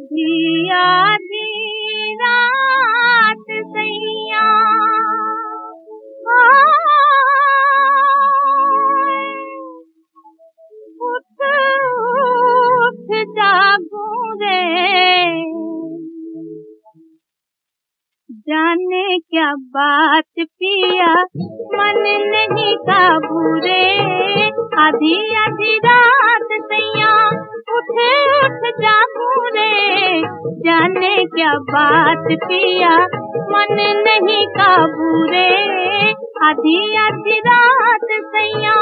आधी आधी रात सैया उठ उठ जागूं रे, जाने क्या बात पिया मन नहीं काबू रे। आधी आधी रात सैया उठ उठ जागूं रे, जाने क्या बात पिया मन नहीं काबू रे। आधी आधी रात सैया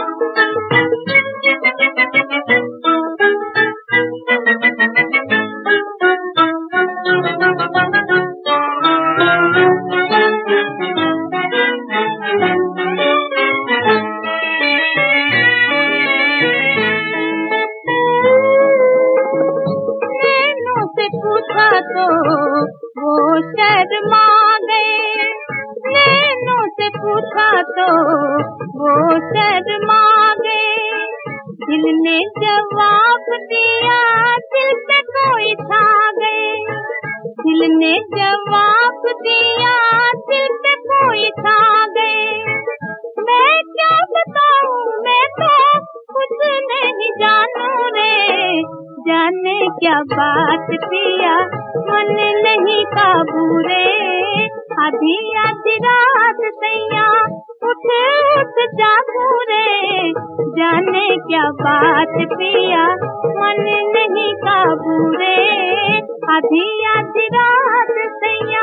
तो वो शर्मा गए, नैनों से पूछा तो वो शर्मा गए। दिल ने जवाब दिया दिल पे कोई छा गए, दिल ने जवाब दिया दिल पे कोई छा गए। मैं क्या बताऊं मैं तो कुछ नहीं जानू रे, जाने क्या बात पिया मन नहीं काबू रे। आधी आधी रात सैया उठ उठ जागूं रे, जाने क्या बात पिया मन नहीं काबू रे। आधी आधी रात सैया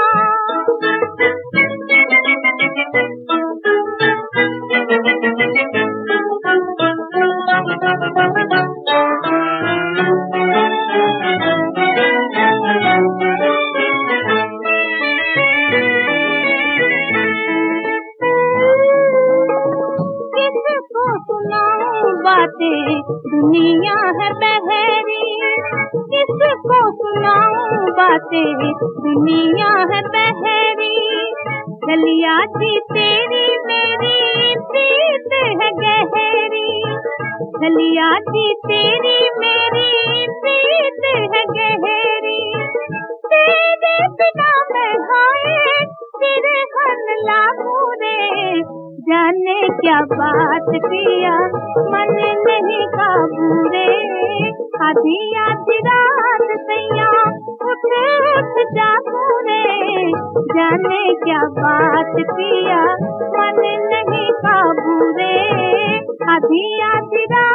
बातें दुनिया है बहरी, किसको सुनाऊं बातें दुनिया है बहरी। चलिया थी तेरी मेरी प्रीत है गहरी, चलिया थी तेरी मेरी प्रीत है गहरी। तेरे बिना मैं हाय तेरे हन लागू रे, जाने क्या बात पिया मन नहीं काबू रे। आधी आधी रात सैया उठ उठ जागूं रे, जाने क्या बात पिया मन नहीं काबू रे। आधी आधी रात